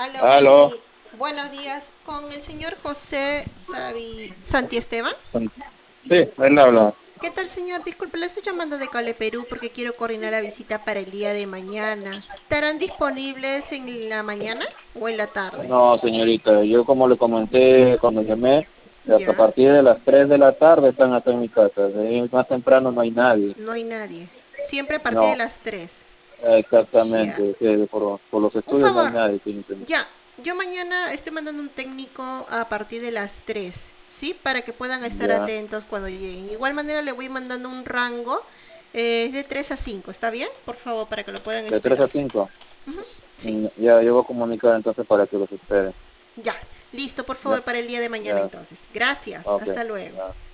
Aló, Aló, buenos días. Con el señor José Santiesteban. sí, él habla. ¿Qué tal, señor? Disculpe, le estoy llamando de Cale Perú porque quiero coordinar la visita para el día de mañana. ¿Estarán disponibles en la mañana o en la tarde? No, señorita, yo como le comenté cuando llamé, hasta a Ya, partir de las 3 de la tarde están acá en mi casa. De ahí más temprano no hay nadie. no hay nadie. Siempre a partir de No, las 3. Ya. exactamente. Que por los Un estudios no hay favor, nadie, señorita. ya. Yo mañana estoy mandando un técnico a partir de las 3, ¿sí? Para que puedan estar Ya, atentos cuando lleguen. De igual manera le voy mandando un rango, es de 3 a 5, ¿está bien? Por favor, para que lo puedan de 3 a esperar. 5. Sí, Ya, yo voy a comunicar entonces para que los esperen. ya. Listo, por Ya, favor, para el día de mañana ya, entonces. Gracias, ok. hasta luego. Ya.